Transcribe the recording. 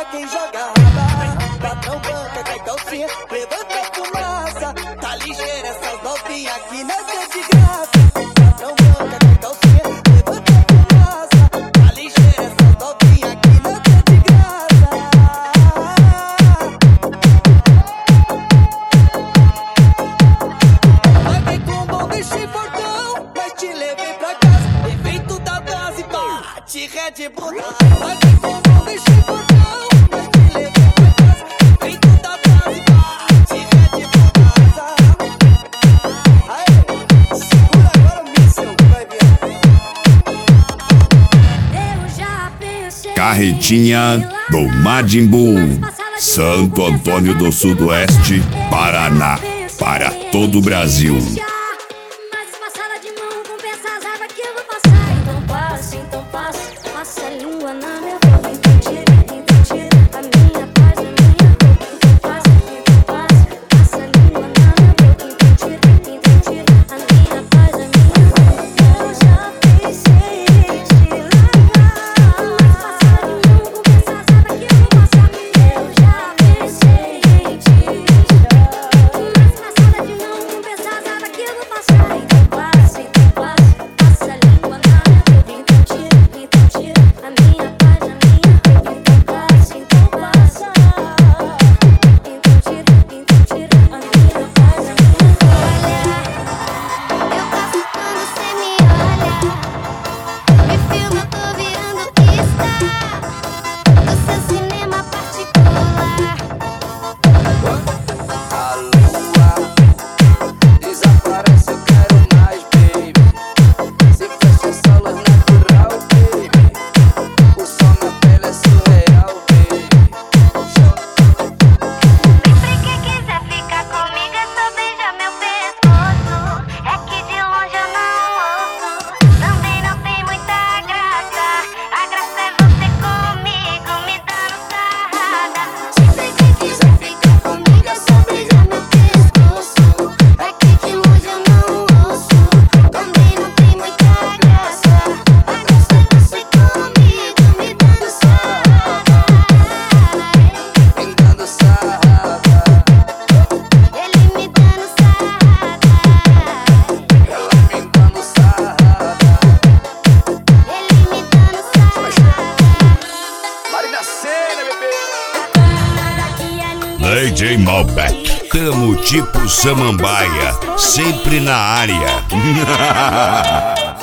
quem joga raba. Patrão banca, cai calcinha, levanta a fumaça. Tá ligeira essas novinhas aqui nessa de graça. Patrão banca, cai calcinha, levanta a fumaça. Tá ligeira essas novinhas aqui nessa de graça. Paguei com bom deixei portão, mas te levei pra casa. Efeito da base, bate Red Bull. Paguei com bom deixei portão, mas te levei pra casa. Efeito da base, bate Red Bull casa. Aê, segura agora o míssil, vai ver. Eu já pensei Carretinha do Majin Buu, Santo Antônio do Sudoeste, Paraná, para todo o Brasil. Mas passada de mão compensa as águas que eu vou passar. Então passa a língua na minha boca. Então tira a minha paz, a minha boca. Então passa a língua na minha boca. Então tira a minha paz, a minha boca. Eu já pensei em te largar. Mas passada de mão compensa as águas que eu vou passar. Eu já pensei em te deixar. Mas passada de mão compensa as águas que eu vou passar. Então passa a língua na minha boca. Então tira a minha paz, a minha boca. Então passa. Então tira a minha paz, a minha boca. Eu passo quando cê me olha. Me filma, eu tô virando pista do seu cinema particular. A lua desaparece, eu quero mais, baby. Se fecha essa luz natural, baby. O som na pele é surreal, baby. Sempre que quiser ficar comigo é só beijar meu pescoço. É que de longe eu não ouço. Também não tem muita graça. A graça é você comigo me dando sarrada. Sempre que quiser ficar comigo é só beijar meu pescoço. É que de longe eu não ouço. Também não tem muita graça. A graça é você comigo me dando sarrada. Me dando sarrada, Ele me dando sarrada. ela me dando sarrada. Ele me dando sarrada. Marina Sena, bebê. Daqui a ninguém DJ Malbec, tamo tipo samambaia, sempre na área.